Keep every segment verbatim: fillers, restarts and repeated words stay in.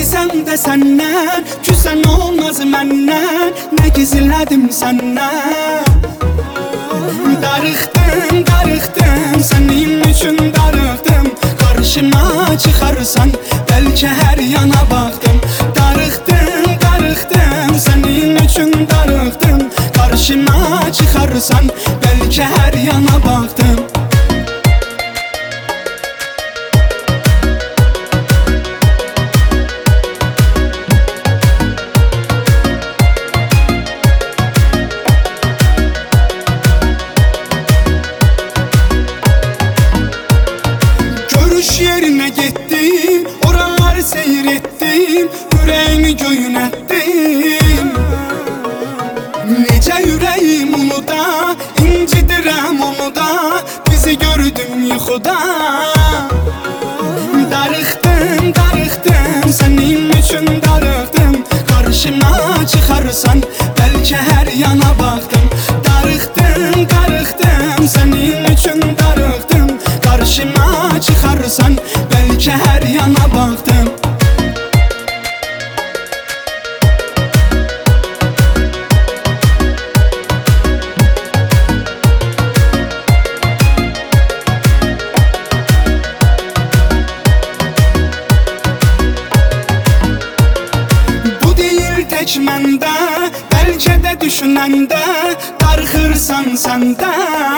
İstesem de senden, küsen olmaz menden. Ne gizledim senden? Darıxdım, darıxdım, senin üçün darıxdım. Karşıma çıkarsan belki her yana baktım. Darıxdım, darıxdım, senin üçün darıxdım. Karşıma çıkarsan belki her yana baktım. Görüş yerine gittim, oraları seyrettim, yüreğimi göğün ettim. Nece yüreğim onu da, incidirem onu da, bizi gördüm yuxuda. Darıxdım, darıxdım, senin üçün darıxdım. Karşıma çıkarsan belki her yana baktım. Darıxdım, darıxdım, senin üçün darıxdım. Karşıma çıkarsan belki her yana baktım. Bu değil tek məndə, bəlkə də düşünəndə darıxırsan səndə.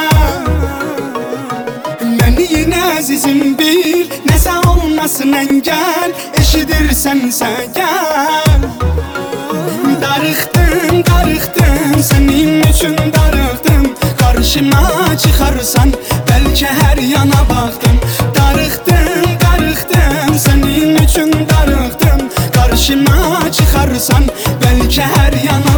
Məni yine əzizim bil, nəsə olmasın əngəl, eşidirsənsə gəl. Darıxdım, darıxdım, senin üçün darıxdım. Karşıma çıkarsan belki her yana baktım. Darıxdım, darıxdım, senin üçün darıxdım. Karşıma çıkarsan belki her yana